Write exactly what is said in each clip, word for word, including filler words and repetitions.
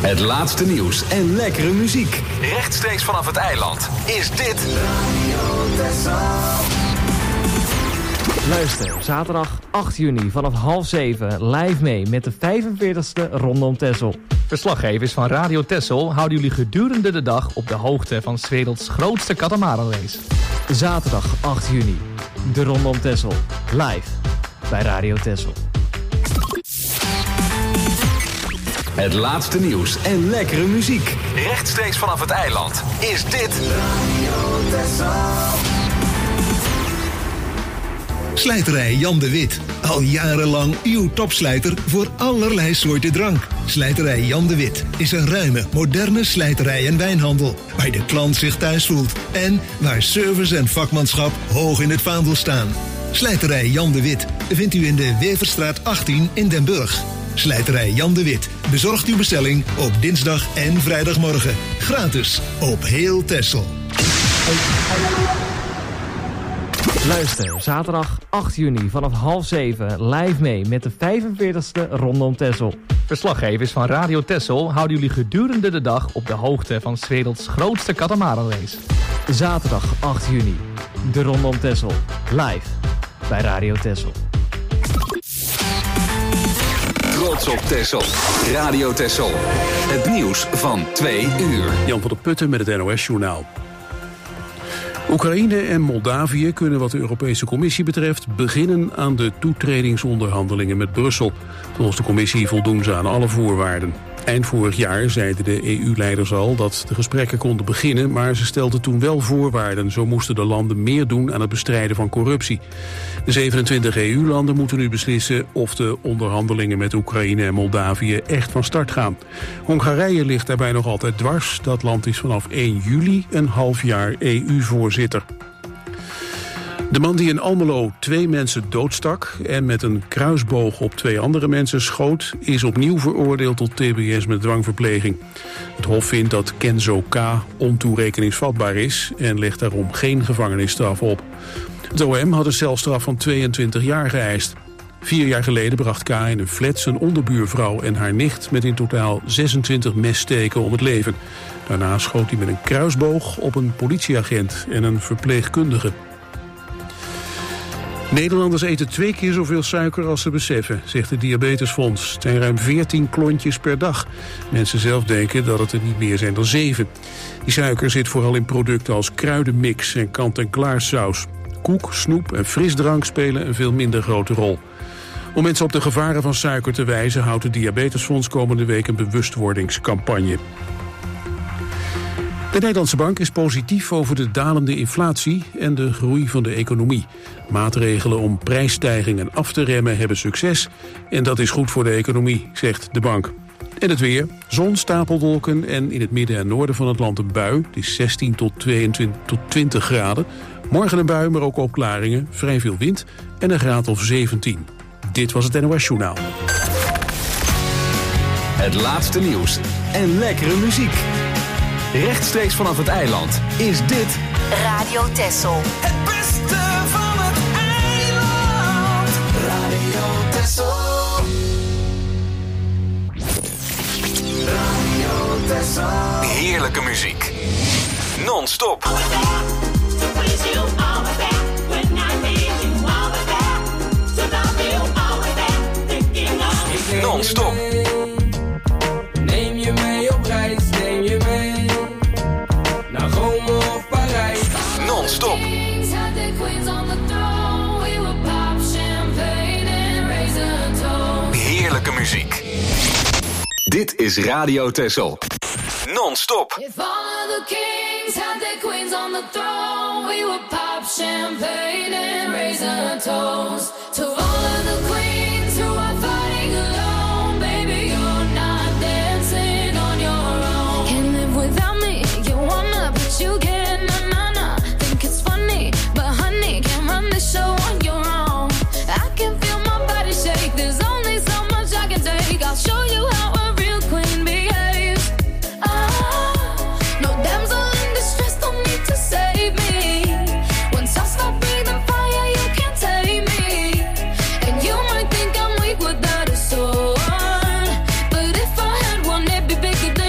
Het laatste nieuws en lekkere muziek. Rechtstreeks vanaf het eiland is dit Radio Texel. Luister zaterdag acht juni vanaf half zeven live mee met de vijfenveertigste Ronde om Texel. Verslaggevers van Radio Texel houden jullie gedurende de dag op de hoogte van 's werelds grootste katamaranrace. Zaterdag acht juni, de Ronde om Texel, live bij Radio Texel. Het laatste nieuws en lekkere muziek. Rechtstreeks vanaf het eiland is dit Radio Texel. Slijterij Jan de Wit. Al jarenlang uw topslijter voor allerlei soorten drank. Slijterij Jan de Wit is een ruime, moderne slijterij en wijnhandel. Waar de klant zich thuis voelt. En waar service en vakmanschap hoog in het vaandel staan. Slijterij Jan de Wit vindt u in de Weverstraat achttien in Den Burg. Slijterij Jan de Wit bezorgt uw bestelling op dinsdag en vrijdagmorgen. Gratis op heel Texel. Luister zaterdag acht juni vanaf half zeven live mee met de vijfenveertigste Ronde om Texel. Verslaggevers van Radio Texel houden jullie gedurende de dag op de hoogte van 's werelds grootste katamaranrace. Zaterdag acht juni, de Ronde om Texel, live bij Radio Texel. Trots op Texel. Radio Texel. Het nieuws van twee uur. Jan van der Putten met het N O S-journaal. Oekraïne en Moldavië kunnen wat de Europese Commissie betreft beginnen aan de toetredingsonderhandelingen met Brussel. Volgens de Commissie voldoen ze aan alle voorwaarden. Eind vorig jaar zeiden de E U-leiders al dat de gesprekken konden beginnen, maar ze stelden toen wel voorwaarden. Zo moesten de landen meer doen aan het bestrijden van corruptie. De zevenentwintig E U-landen moeten nu beslissen of de onderhandelingen met Oekraïne en Moldavië echt van start gaan. Hongarije ligt daarbij nog altijd dwars. Dat land is vanaf één juli een half jaar E U-voorzitter. De man die in Almelo twee mensen doodstak en met een kruisboog op twee andere mensen schoot, is opnieuw veroordeeld tot T B S met dwangverpleging. Het Hof vindt dat Kenzo K. ontoerekeningsvatbaar is en legt daarom geen gevangenisstraf op. Het O M had een celstraf van tweeëntwintig jaar geëist. Vier jaar geleden bracht K. in een flat zijn onderbuurvrouw en haar nicht met in totaal zesentwintig messteken om het leven. Daarna schoot hij met een kruisboog op een politieagent en een verpleegkundige. Nederlanders eten twee keer zoveel suiker als ze beseffen, zegt het Diabetesfonds. Het zijn ruim veertien klontjes per dag. Mensen zelf denken dat het er niet meer zijn dan zeven. Die suiker zit vooral in producten als kruidenmix en kant-en-klaar saus. Koek, snoep en frisdrank spelen een veel minder grote rol. Om mensen op de gevaren van suiker te wijzen houdt het Diabetesfonds komende week een bewustwordingscampagne. De Nederlandse Bank is positief over de dalende inflatie en de groei van de economie. Maatregelen om prijsstijgingen af te remmen hebben succes en dat is goed voor de economie, zegt de bank. En het weer, zon, stapelwolken en in het midden en noorden van het land een bui. Het is zestien tot tweeëntwintig tot twintig graden. Morgen een bui, maar ook opklaringen, vrij veel wind en een graad of zeventien. Dit was het N O S-journaal. Het laatste nieuws en lekkere muziek. Rechtstreeks vanaf het eiland is dit Radio Texel. Het beste van het eiland. Radio Texel. Radio Texel. Heerlijke muziek. Non-stop. Non-stop. Neem je mee op reis, neem je mee naar Rome of Parijs. Non-stop. Heerlijke muziek. Dit is Radio Texel. Non-stop. If all of the kings had their queens on the throne, we would pop champagne and raise a toast to all of the queens who are fighting alone. Baby, you're not dancing on your own. Can't live without me, you wanna, but you can't, na na na. Think it's funny, but honey, can't run the show on your own. I can feel my body shake, there's only so much I can take. I'll show you how a real queen behaves. Ah, no damsel in distress, don't need to save me. Once I stop breathing fire, you can't take me. And you might think I'm weak without a sword, but if I had one, it'd be bigger than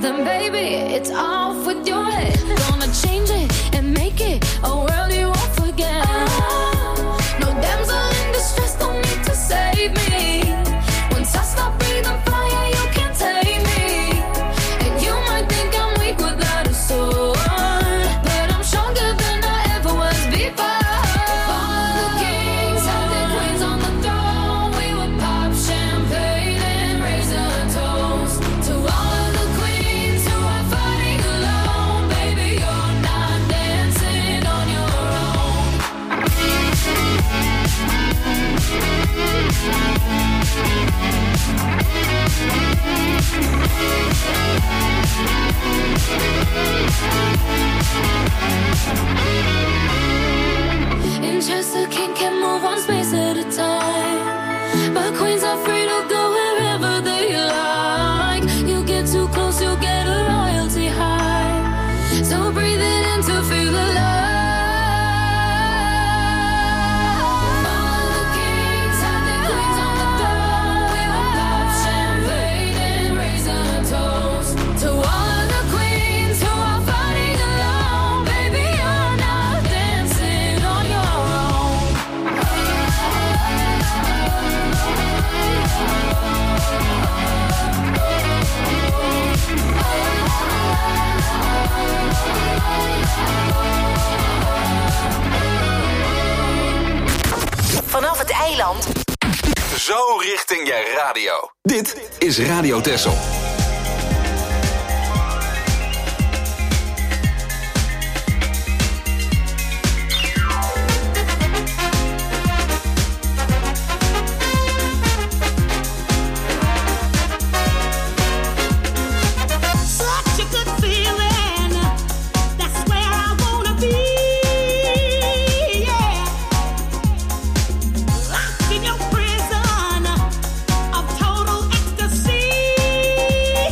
then baby, it's off with your head. Gonna change it and make it a world you won't forget. No damsel in distress, don't need to save me. Once I stop breathing fire, you can't take me. And you might think I'm weak without a sword, but I'm stronger than I ever was before. If all of the kings had their queens on the throne, we would pop champagne and raise a toast to all of the queens who are fighting alone. Baby, you're not dancing on your own. In Chester King can move one space at a time, but queens are free to go wherever they like. You get too close, you'll get a royalty high. So breathe it in to feel the love. All the kings had their queens on the throne. We would pop champagne and raise a toast to all of the queens who are fighting alone. Baby, you're not dancing on your own. Vanaf het eiland. Zo richting je radio. Dit is Radio Texel. Such a good feeling. That's where I wanna be. Yeah. Locked in your prison of total ecstasy.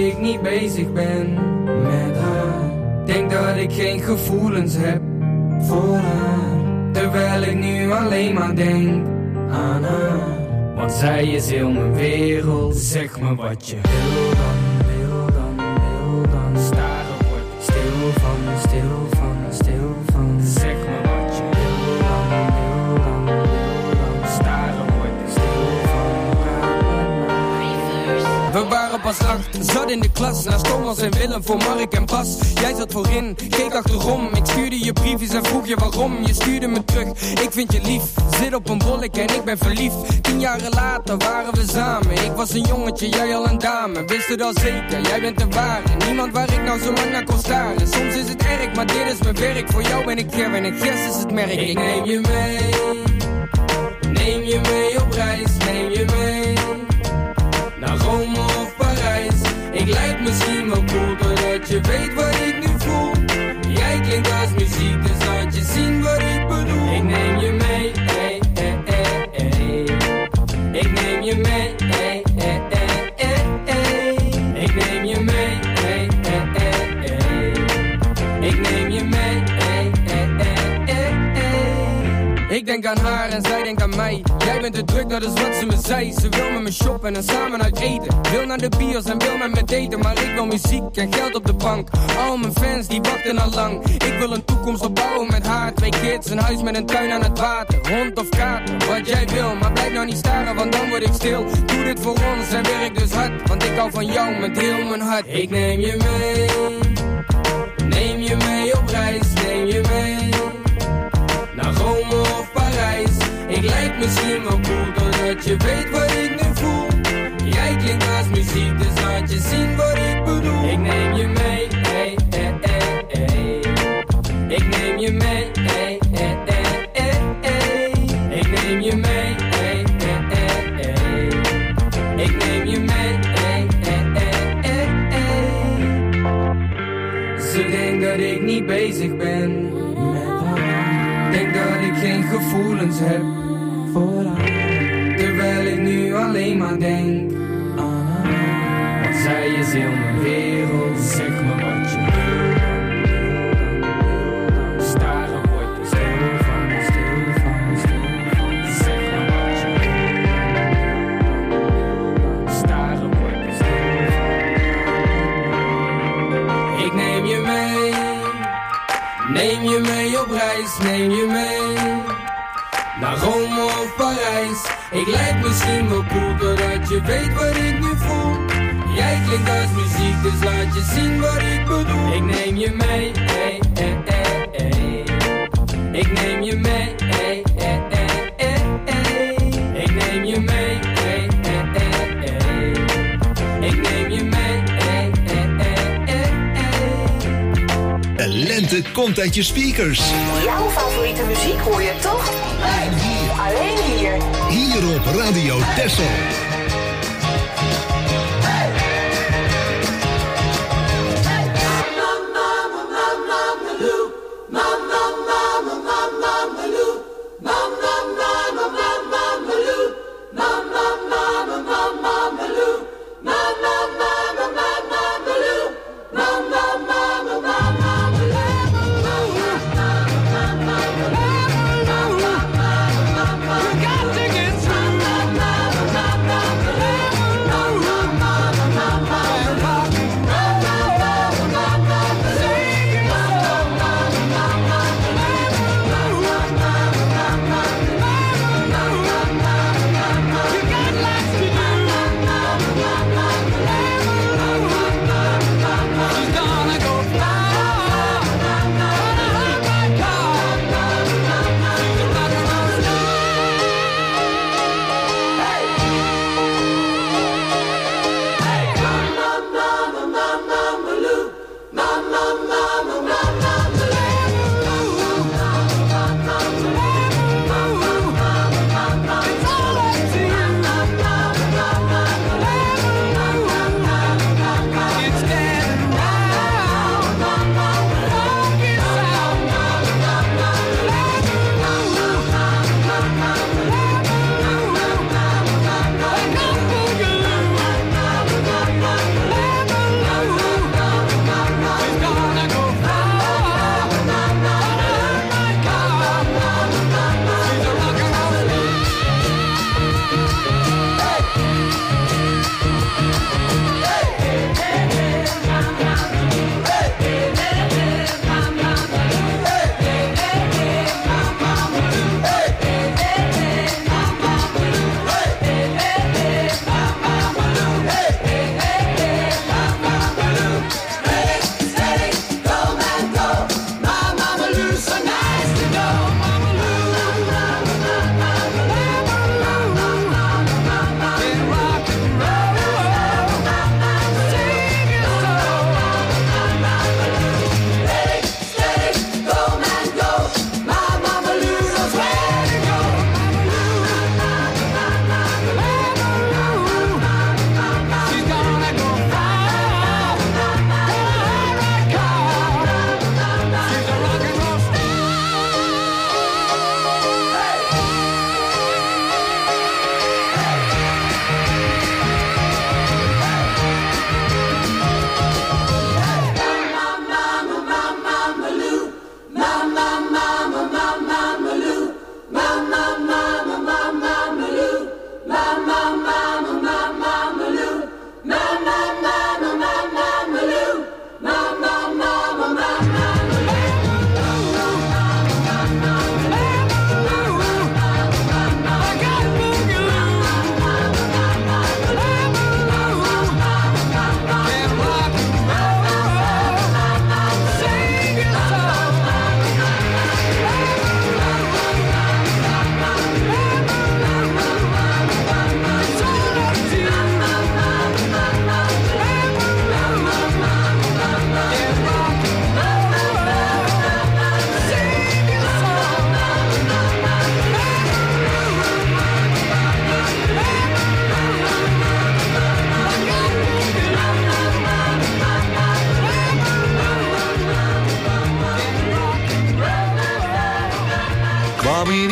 ik niet bezig ben met haar. Denk dat ik geen gevoelens heb voor haar. Terwijl ik nu alleen maar denk aan haar. Want zij is heel mijn wereld. Zeg me wat je wil dan, wil dan, wil dan. Staren word ik stil van, stil van, stil van. Zeg me wat je wil dan, wil dan, wil dan. Staren word ik stil van. We waren pas acht, zat in de klas. Naast Thomas en Willem voor Mark en Bas. Jij zat voorin, keek achterom. Ik stuurde je briefjes en vroeg je waarom. Je stuurde me terug, ik vind je lief. Zit op een bolletje en ik ben verliefd. Tien jaren later waren we samen. Ik was een jongetje, jij al een dame. Wist het al zeker, jij bent de ware. Niemand waar ik nou zo lang naar kon staren. Soms is het erg, maar dit is mijn werk. Voor jou ben ik Kevin en Gers is het merk. Ik neem je mee, neem je mee op reis. Neem je mee naar Rome of Parijs. Ik lijk misschien wel cool, doordat je weet wat ik nu voel. Jij klinkt als muziek, dus laat je zien wat ik bedoel. Ik neem je mee, hey, hey, hey, hey. Ik neem je mee, hey, hey, hey, hey, hey. Ik neem je mee, hey, hey, hey, hey. Ik neem je mee, hey, hey, hey, hey, hey. Ik denk aan haar en zij denkt aan mij. Jij bent te druk, dat is wat ze me zei. Ze wil met me shoppen en samen uit eten. Wil naar de bios en wil met me daten. Maar ik wil muziek en geld op de bank. Al mijn fans die wachten al lang. Ik wil een toekomst opbouwen met haar. Twee kids, een huis met een tuin aan het water. Hond of kater, wat jij wil. Maar blijf nou niet staren, want dan word ik stil. Doe dit voor ons en werk dus hard. Want ik hou van jou met heel mijn hart. Ik neem je mee, neem je mee op reis. Neem je mee naar Rome of Parijs. Ik lijk misschien wel cool, doordat je weet wat ik nu voel. Jij klinkt als muziek, dus laat je zien wat ik bedoel. Ik neem je mee, hey, hey, hey, hey. Ik neem je mee, hey, hey, hey, hey, hey. Ik neem je mee, hey, hey, hey, hey. Ik neem je mee, hey, hey, hey, hey, hey. Ze denkt dat ik niet bezig ben met haar. Denk dat ik geen gevoelens heb voor haar. Terwijl ik nu alleen maar denk aan haar. Want zij is heel mijn wereld. Zeg me wat je wil dan, wil dan, wil dan. Staren word je stil van, stil van, stil van. Zeg me wat je wil dan, wil dan. Staren word je stil van. Ik neem je mee, neem je mee op reis. Neem je mee naar Rome of Parijs. Ik lijk misschien wel cool, doordat je weet wat ik nu voel. Jij klinkt als muziek, dus laat je zien wat ik bedoel. Ik neem je mee, hey, hey, hey, hey. Ik neem je mee, hey, hey, hey, hey, hey. Ik neem je mee, hey, hey, hey, hey. Ik neem je mee, hey, hey, hey, hey, hey. De lente komt uit je speakers. Jouw favoriete muziek hoor je toch? Alleen hier. Hier op Radio Texel. Got to get some.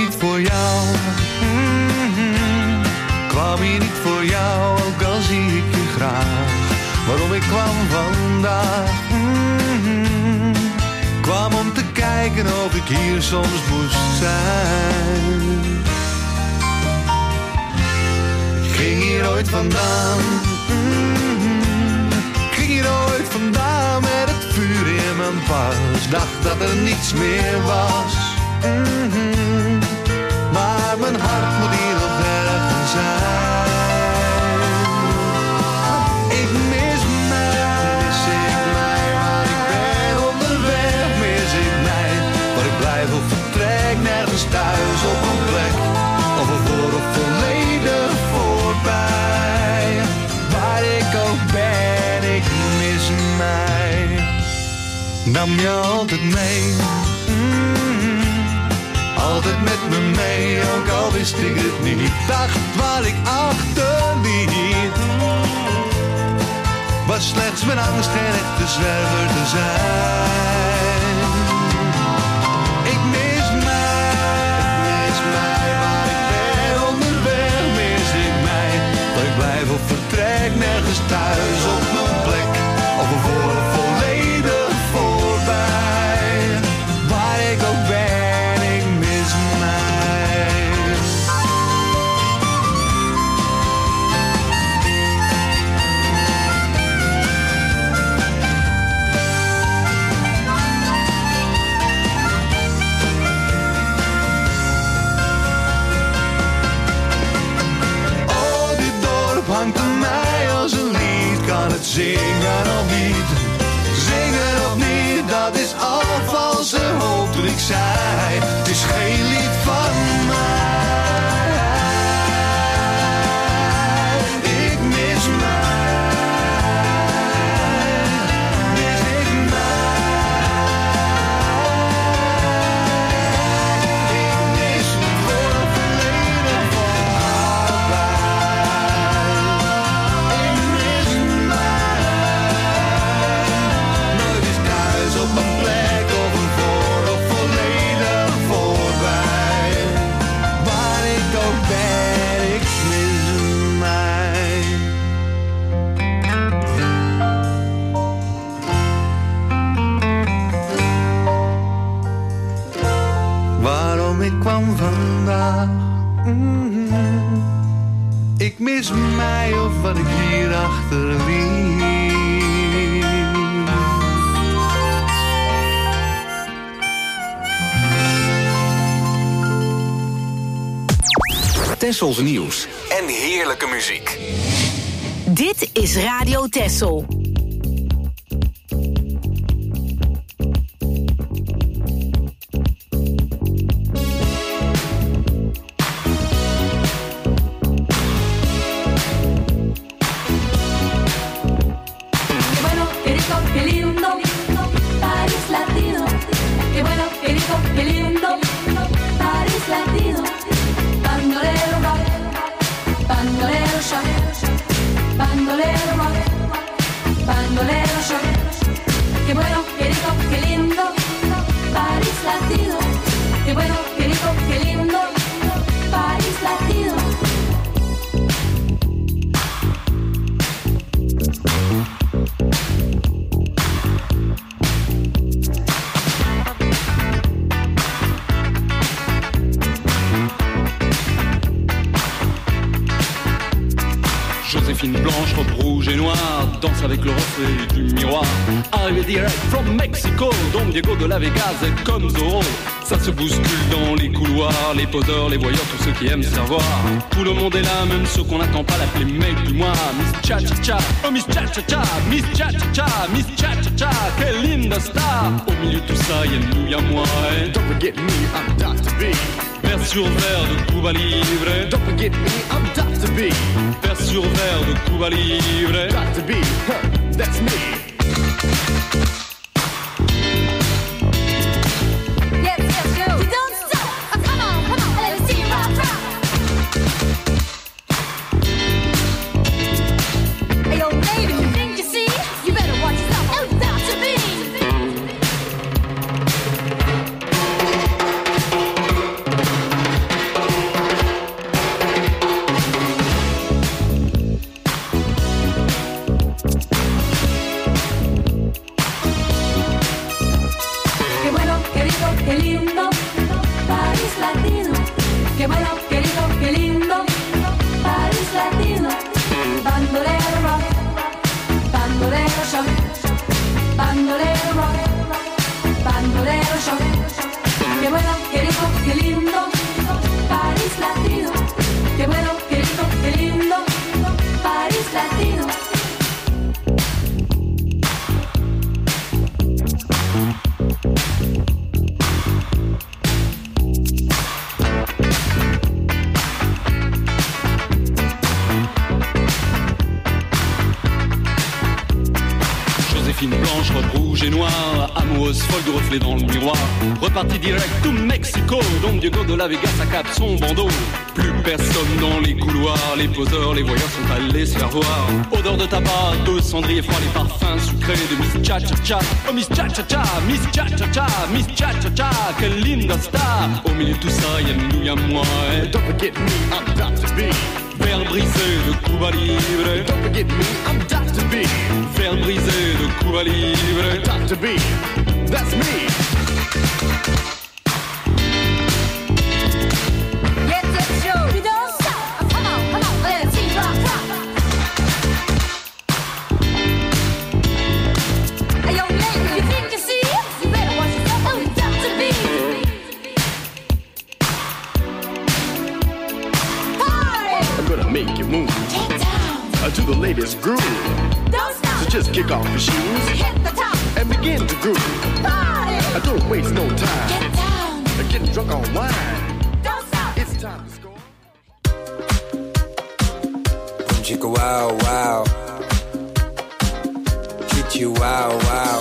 niet voor jou. Mm-hmm. Kwam hier niet voor jou, ook al zie ik je graag. Waarom ik kwam vandaag. Mm-hmm. Kwam om te kijken of ik hier soms moest zijn. Ik ging hier ooit vandaan. Mm-hmm. Ik ging hier ooit vandaan met het vuur in mijn pas. Dacht dat er niets meer was. Mm-hmm. Maar mijn hart moet hier nog ergens zijn. Ik mis mij, mis ik mij, waar ik ben onderweg. Mis ik mij, waar ik blijf of vertrek. Nergens thuis op een plek, of een voor of volledig voorbij. Waar ik ook ben, ik mis mij. Nam je altijd mee. Altijd met me mee, ook al wist ik het niet. Dacht waar ik achterliet was slechts mijn angst geen echte zwerver te zijn. Ik mis mij, mis mij, waar ik ben onderweg. Mis ik mij, waar ik blijf of vertrek. Nergens thuis op mijn plek, of een voor of volledig voorbij. Waar ik ook ben. Hangt aan mij als een lied, kan het zingen of niet? Zingen of niet, dat is al valse hoop toen ik zei. Het is geen lied van mij. Ik mis mij, mis ik mij. Ik mis voor een verleden van op een plek of een voor of volledig voorbij. Waar ik ook ben, ik mis mij. Waarom ik kwam vandaag. Mm-hmm. Ik mis mij of wat ik hier achterliet. Tessels nieuws en heerlijke muziek. Dit is Radio Tessel. Joséphine Blanche, robe rouge et noire, danse avec le reflet du miroir. Arrivé direct from Mexico, Don Diego de la Vegas est comme Zorro. Ça se bouscule dans les couloirs, les poseurs, les voyeurs, tous ceux qui aiment savoir. Tout le monde est là, même ceux qu'on n'attend pas, l'appeler mec du mois. Miss Cha-Cha-Cha, oh Miss Cha-Cha-Cha, Miss Cha-Cha-Cha, Miss Cha-Cha-Cha, quelle linda star. Au milieu de tout ça, y'a nous, y'a moi. Et don't forget me, I'm Doctor B. Vers sur verre de Cuba Libre. Don't forget me, I'm Doctor B. Vers sur verre de Cuba Libre. Doctor B, huh, that's me. Yes, yes, go. You don't stop. Oh, come on, come on, let me see you rock, rock. Hey, yo, baby, you think you see? You better watch yourself. Oh, Doctor B. Qué bueno, qué rico, qué lindo. Paris latino. Bandolero rock. Bandolero shock. Bandolero rock. Bandolero shock. Qué bueno, qué rico, qué lindo. Paris latino. Qué bueno, qué rico, qué lindo. Paris latino. Joséphine blanche, robe rouge et noire, amoureuse folle du reflet dans le miroir. Reparti direct to Mexico, Don Diego de la Vega s'accapent son bandeau. Plus personne dans les couloirs, les poseurs, les voyeurs sont allés se faire voir. Odeur de tabac, de cendrier froid, les parfums sucrés de Miss Cha Cha Cha. Oh Miss Cha Cha Cha, Miss Cha Cha Cha, Miss Cha Cha Cha, quelle linda star. Au milieu de tout ça, y'a nous, y'a moi. Et don't forget me, I'm Doctor B. Verre brisé de Cuba Libre. Don't forget me, I'm Doctor B. Verre brisé de Cuba Libre. Doctor B, that's me. Yes, yes, show. You don't stop. Come on, come on, let's see rock, rock. Hey, yo, lady, you think you see it? You better watch yourself. Oh, it's Doctor B. I'm gonna make you move. Get down. Uh, to the latest groove. Don't stop. So just kick off your shoes Hit the top. and begin to groove. Party. I don't waste no time. Get down. Uh, Getting drunk on wine. Don't stop. It's time to score. Boom chicka wow wow. Treat you wow wow.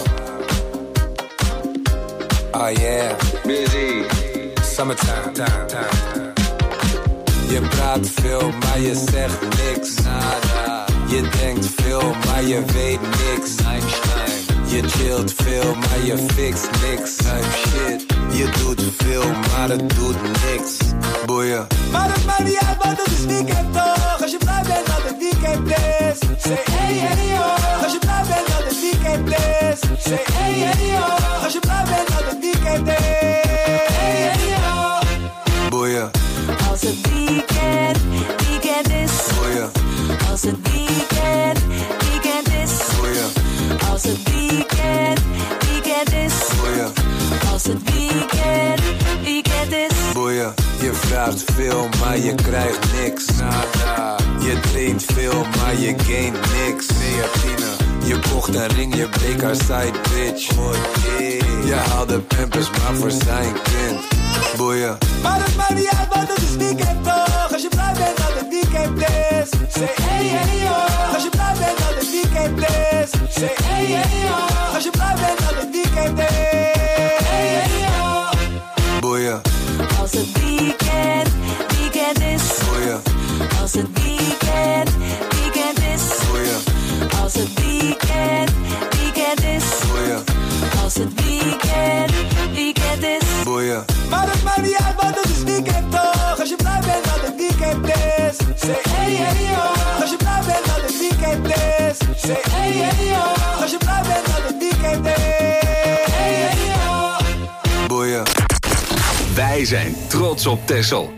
Oh yeah. Busy. Summertime. Time, time, time. Je praat veel, maar je zegt niks. Nada. Je denkt veel, maar je weet niks. Einstein. Je chillt veel, maar je fixt niks. Type shit. Je doet veel, maar het doet niks. Boeien. Maar het maakt niet uit, want het is weekend toch. Als je blij bent dat het weekend is. Say hey hey yo. Als je blij bent dat het weekend is. Say hey hey yo. Als je blij bent dat het weekend is. Hey hey yo. Boeien. Als het weekend, weekend is. Boeien. Als het weekend, weekend is. Boeien. Als het weekend, weekend is. Boeien. Als het weekend, weekend is. Boeien. Je vraagt veel, maar je krijgt niks. Nada. Je traint veel, maar je gaint niks. Creatine. Je kocht een ring, je bleek haar side bitch. Oh yeah. Je haalde pampers, maar voor zijn kind. Boeien. Maar het maakt niet uit, want het is weekend toch. Als je blij bent dat het weekend is. Say hey hey yo. Als je blij bent dat het weekend is. Say hey hey yo. Als je blij bent dat het weekend is. Hey hey yo. Boeien. Als het weekend, weekend is. Boeien. Als het weekend, weekend is. Boeien. Als het weekend, weekend is. Boeien. Als het weekend, weekend is. Boeien. Maar het maakt niet uit, want het is weekend toch. Als je blij bent dat het weekend is. Say hey hey yo. Als je blij bent dat het weekend is. Say hey hey yo. Als je blij bent dat het weekend is. Hey hey yo. Boeien. Wij zijn trots op Texel.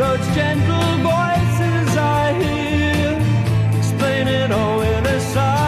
those gentle voices I hear, explaining all in a sigh.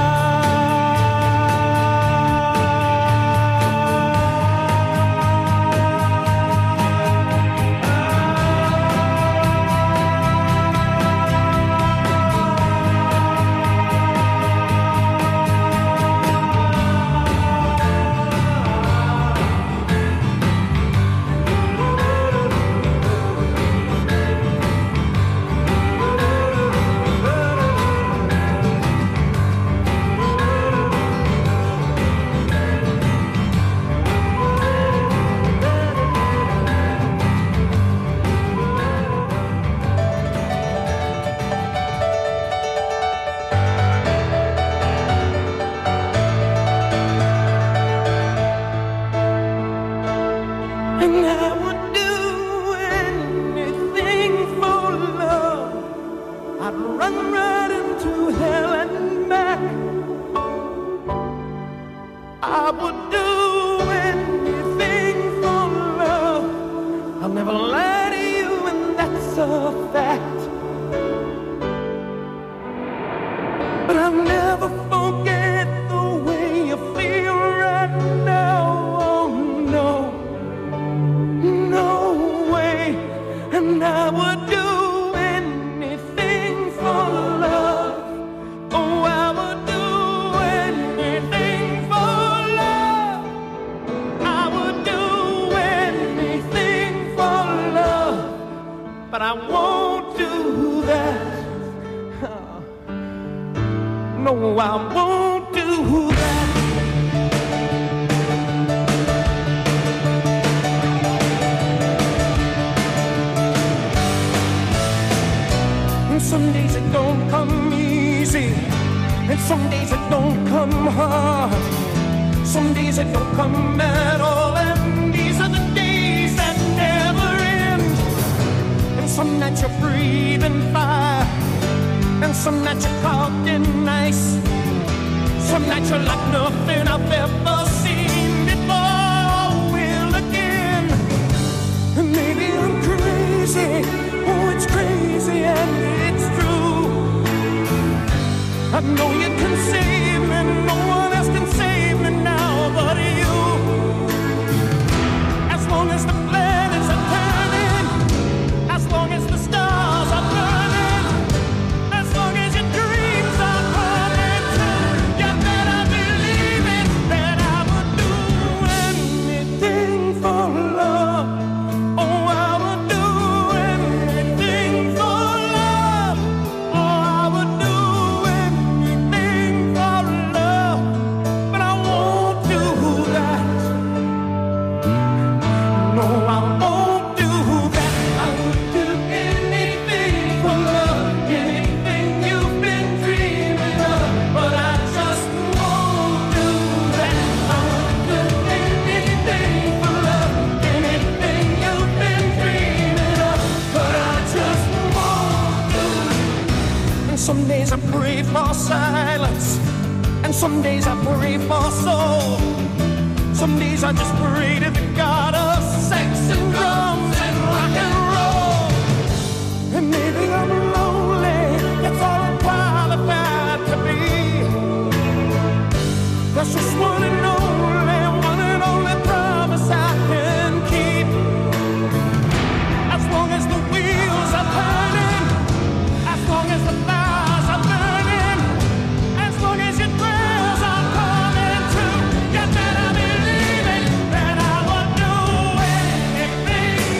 And I would do anything for love. I'd run right into hell and back. I would do anything for love. I'll never lie to you, and that's a fact. But I'll never forget the way you feel right now. Oh no. No way, and I would do anything for love. Oh, I would do anything for love. I would do anything for love, but I won't do that. No, I won't do that. Some days it don't come easy, and some days it don't come hard. Some days it don't come at all, and these are the days that never end. And some nights you're breathing fire, and some nights you're caught in ice. Some nights you're like nothing I've ever seen before. Will again, and maybe I'm crazy. Oh, it's crazy and it's true. I know you can save me, no one else can save me now but you. As long as the planets are turning, as long as the stars are burning, as long as your dreams are coming true, you better believe it, that I would do anything for love. Oh, I would do anything for love. Oh, I would do anything for love, but I won't do that. No, I won't do that. I would do anything for love, anything you've been dreaming of, but I just won't do that. I would do anything for love, anything you've been dreaming of, but I just won't do it. And some days I pray for silence, and some days I pray for soul. Some days I just pray to the God of sex and drums and rock and roll. And maybe I'm lonely, that's all I'm qualified to be. That's just one and only, one and only promise I can keep. As long as the wheels are turning, as long as the fires are burning, as long as your prayers are coming true, you better believe it, that I would do anything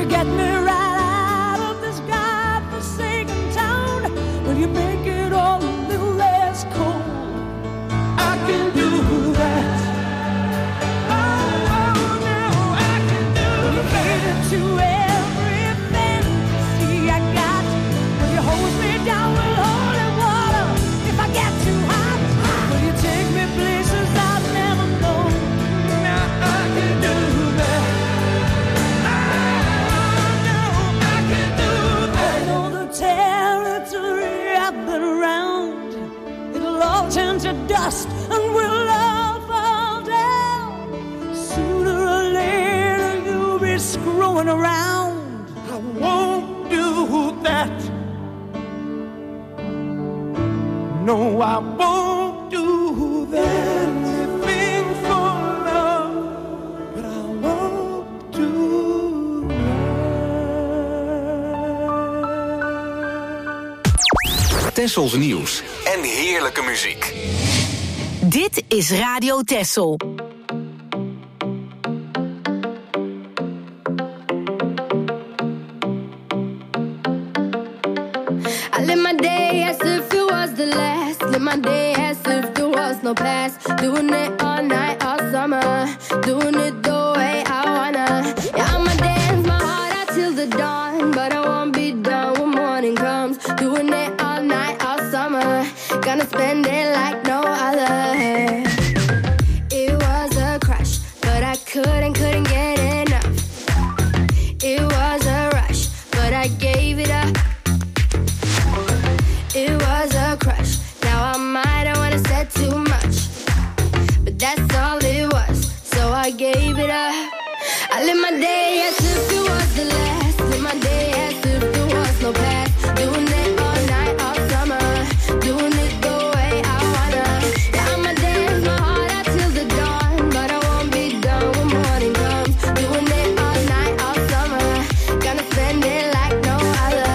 get me right out of this godforsaken town? Will you make it all a little less cold? I can do that. Oh, no, I can do that. To every fantasy I got, will you hold me down with holy water if I get too hot? Will you take me places I've never known? Now I can do that. Oh, no, I can do that. I know the territory I've been around. It'll all turn to dust and we'll all fall down. Sooner or later you'll be screwing around. I won't do that. No, I won't do that. Anything for love, but I won't do Tessels nieuws en heerlijke muziek. Dit is Radio Tessel. I live my day as if it was the last. Live my day as if there was no past. Doing it all night, all summer. Doing it the way I wanna. Yeah, I'ma dance my heart out till the dawn. But I won't be done when morning comes. Doing it all night, all summer. Gonna spend it like no other. It was a crush, but I couldn't, couldn't get enough. It was a rush, but I gave it up. It was a crush. Now I might have wanna said too much, but that's all it was. So I gave it up. I live my day as if it was the last. Live my day as if there was no past. Doing it all night, all summer. Doing it the way I wanna. Yeah, I'ma dance my heart out till the dawn, but I won't be done when morning comes. Doing it all night, all summer. Gonna spend it like no other.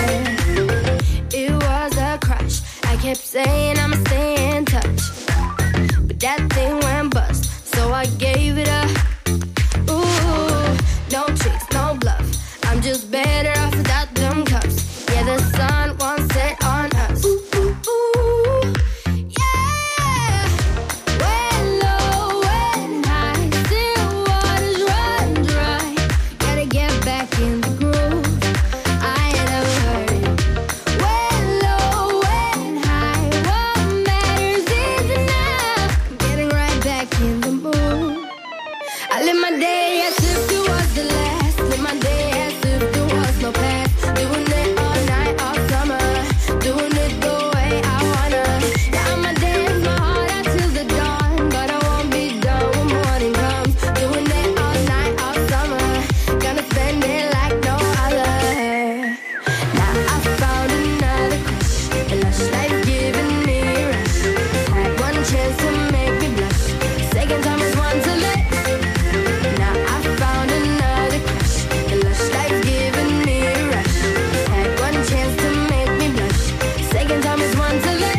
It was a crush. I kept saying I'ma stay in touch, but that thing went bust, so I gave it up. Ooh, no tricks, no bluff. I'm just better off without them cups. Yeah, the sun won't set on us. Ooh, ooh, ooh, yeah. When low, when high, still waters run dry. Gotta get back in the groove. I ain't never heard it. When low, when high, what matters is enough. I'm getting right back in the mood. I live my day as if it was the last. Live my day as if there was no past. Doing it all night, all summer. Doing it the way I wanna. Yeah, I'ma dance my heart out till the dawn, but I won't be done when morning comes. Doing it all night, all summer. Gonna spend it like no other. Now I found another crush. A lush life giving me a rush. Had one chance to make me blush. Second time was one to let. Now I found another crush. A lush life giving me a rush. Had one chance to make me blush. Second time was one to let.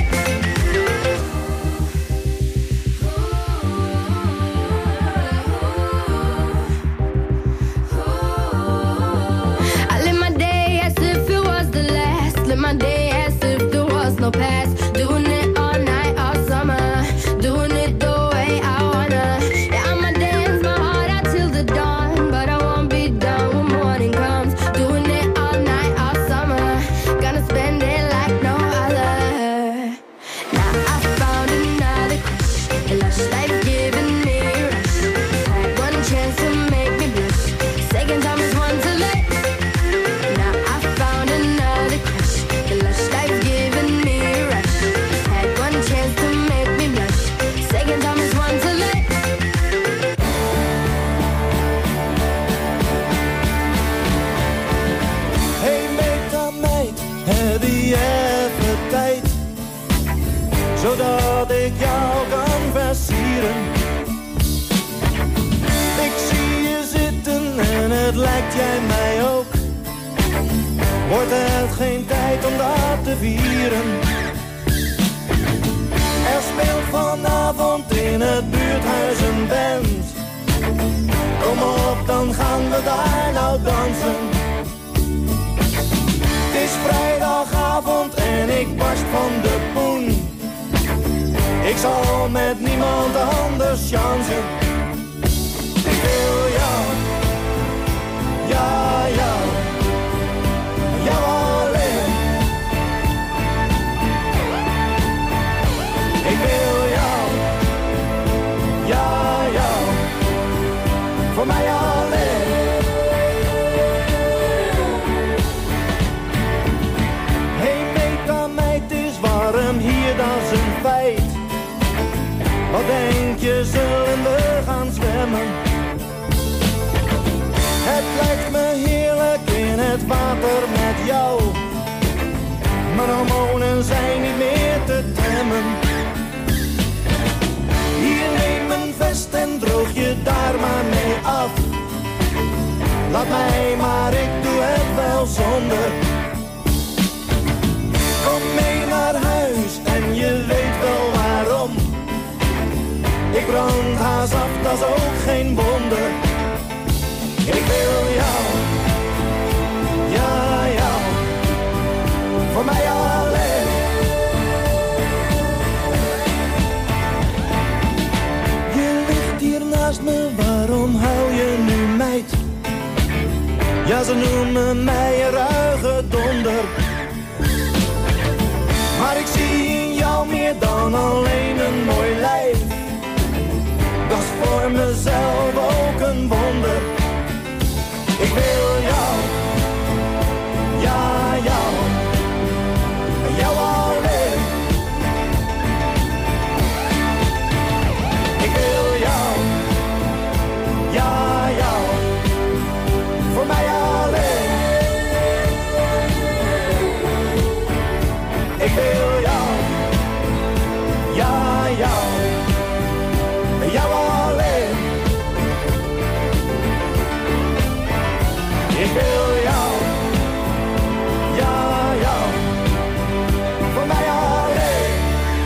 I live my day as if it was the last. Live my day as if there was no past. Doing it all night, all summer. Doing it the way I wanna. Yeah, I'ma dance my heart out till the dawn, but I won't be done when morning comes. Doing it all night, all summer. Gonna spend it like no other. Now I found another crush. A lush life giving me a rush. Had one chance to make me blush. Second time is one to let. Now I found another crush. A lush life giving me a rush. Had one chance to make me blush. Second time is one to let. Hey meid aan meid, heb je even tijd? Zodat ik jou kan versieren. Ik zie je zitten en het lijkt jij mij ook. Wordt het geen tijd om dat te vieren? Er speelt vanavond in het buurthuis een band. Kom op, dan gaan we daar nou jou dansen. Het is vrijdagavond en ik barst van de poen. Ik zal met niemand anders chansen. Ik wil jou, ja, ja, jou alleen. Ik wil jou, ja, jou, voor mij alleen. Hey meta meid, het is warm hier, dat is een feit. Wat denk je, zullen we gaan zwemmen? Het lijkt me heerlijk in het water met jou. Mijn hormonen zijn niet meer te temmen. Hier neem een vest en droog je daar maar mee af. Laat mij maar, ik doe het wel zonder. Kom mee naar huis en je weet wel waarom. Ik brand haast af, dat is ook geen wonder. Ik wil jou, ja, jou, voor mij alleen. Je ligt hier naast me, waarom huil je nu meid? Ja, ze noemen mij een ruige donder. Maar ik zie in jou meer dan alleen een mooi lijf. Dat is voor mezelf ook een wonder. Ik wil jou, ja, jou, jou alleen. Ik wil jou, ja, jou, voor mij alleen. Ik wil jou, ja, jou, jou alleen. Ik wil jou, ja, jou, voor mij alleen.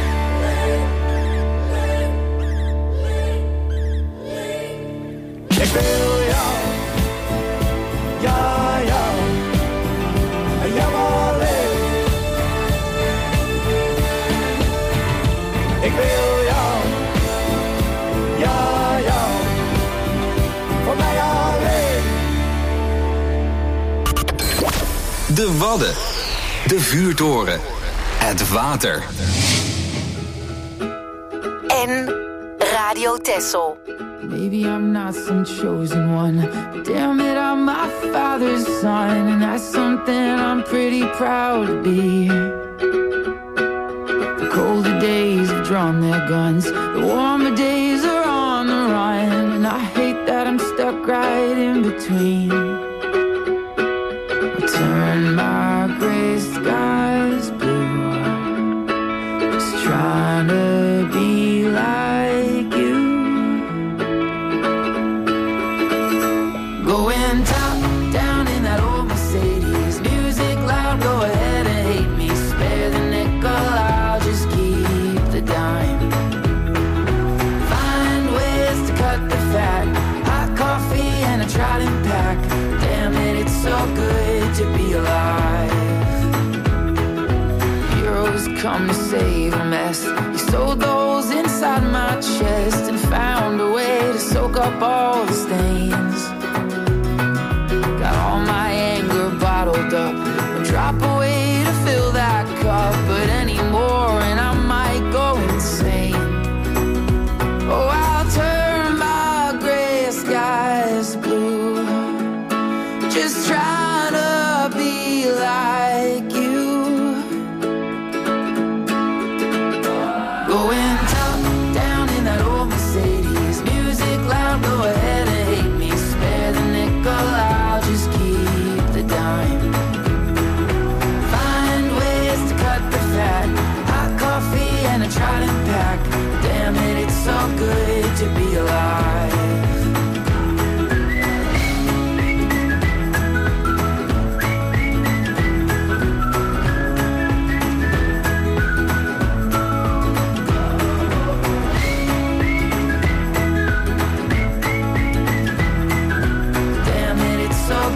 Ik wil jou, ja, jou, jou alleen. Ik wil jou, ja, jou, voor mij alleen. De Wadden, de vuurtoren, het water. En Radio Texel. Maybe I'm not some chosen one, but damn it, I'm my father's son, and that's something I'm pretty proud to be. The colder days have drawn their guns, the warmer days are on the run, and I hate that I'm stuck right in between. I turn my gray skies blue, just trying to be like you. Going top down in that old Mercedes, music loud, go ahead and hate me, spare the nickel, I'll just keep the dime. Find ways to cut the fat, hot coffee and a trident pack, damn it, it's so good to be alive. Heroes come to save a mess, you sewed those inside my chest and found a way to soak up all the stains. Got all my anger bottled up, I'll drop away to fill that cup, but anymore and I might go insane. Oh, I'll turn my gray skies blue, just trying to be like you. Going top down in that old Mercedes, music loud, go ahead and hate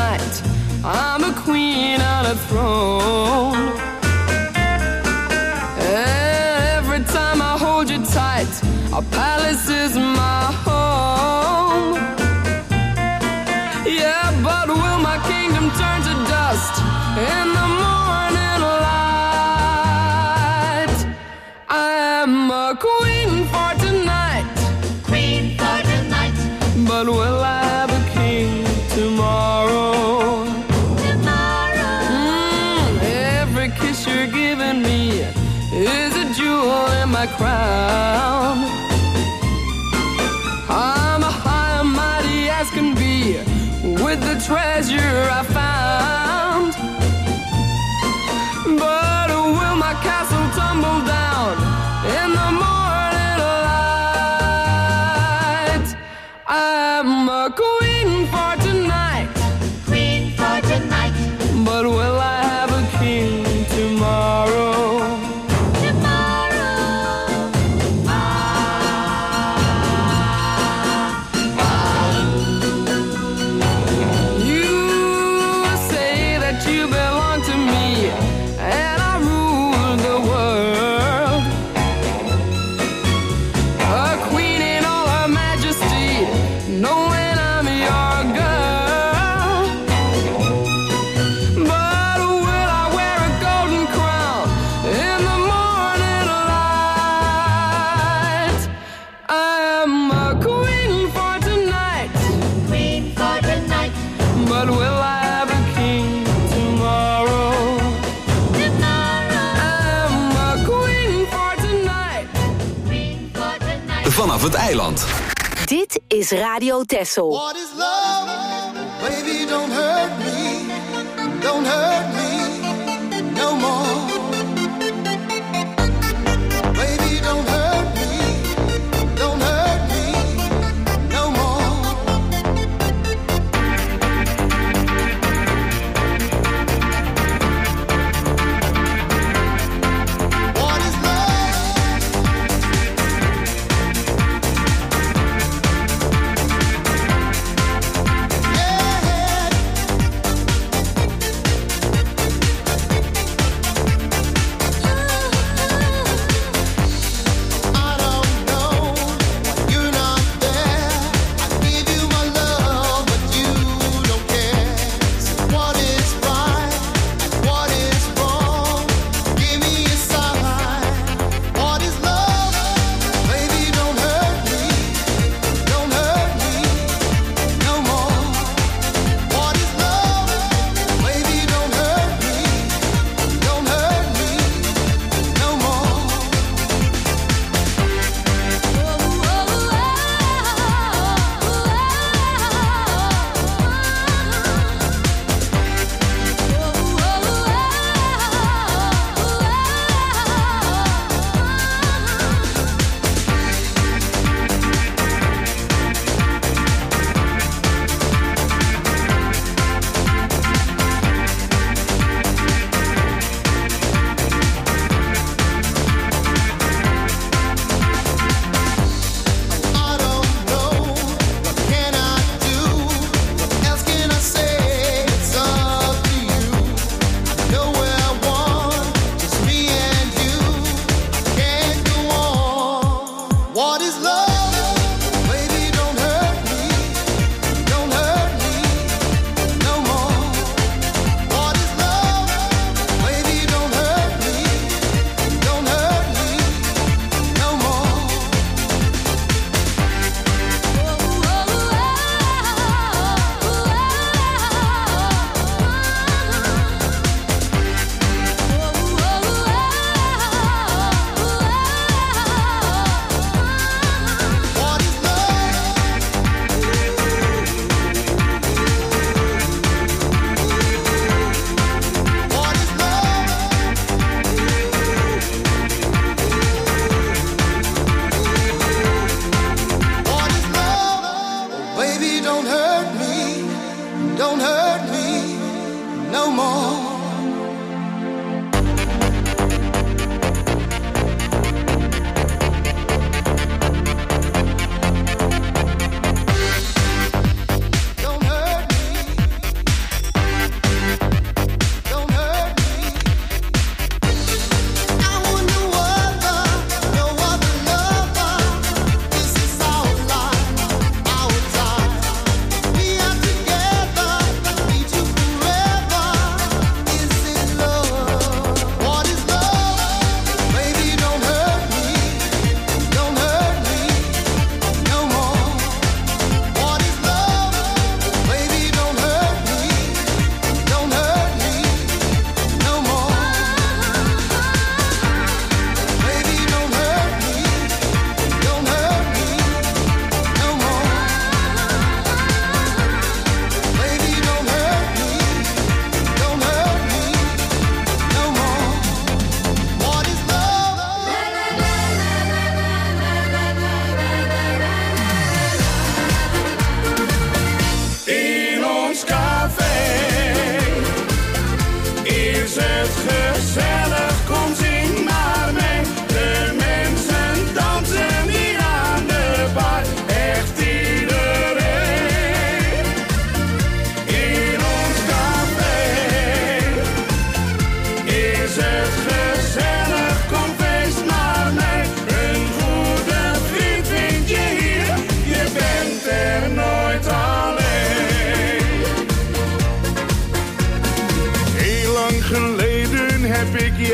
tonight. I'm a queen on a throne. Every time I hold you tight, our palace is my home. Yeah, but will my kingdom turn to dust in the morning light? I am a queen for tonight. Queen for tonight. But will I have a king tomorrow? Tomorrow. Mm, every kiss you're giving me is a jewel in my crown. I'm a high and mighty as can be with the treasure I found. But will my castle tumble down in the morning light? I'm a queen for tonight. Queen for tonight. But will I have a king tomorrow? Tomorrow. Ah, ah. You say that you belong to me, and I rule the world. A queen in all her majesty, knowing I'm your girl. But will I wear a golden crown in the morning light? I'm a queen for tonight. Queen for tonight. But will I have a king tomorrow? Tomorrow. I'm a queen for tonight. Queen for tonight. Vanaf het eiland. Dit is Radio Texel. What is love? Baby, don't hurt me. Don't hurt me no more. Baby, don't hurt me. Don't hurt me no more. What is love?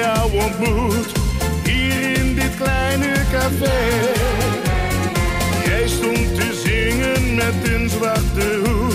jou ontmoet, hier in dit kleine café. Jij stond te zingen met een zwarte hoed.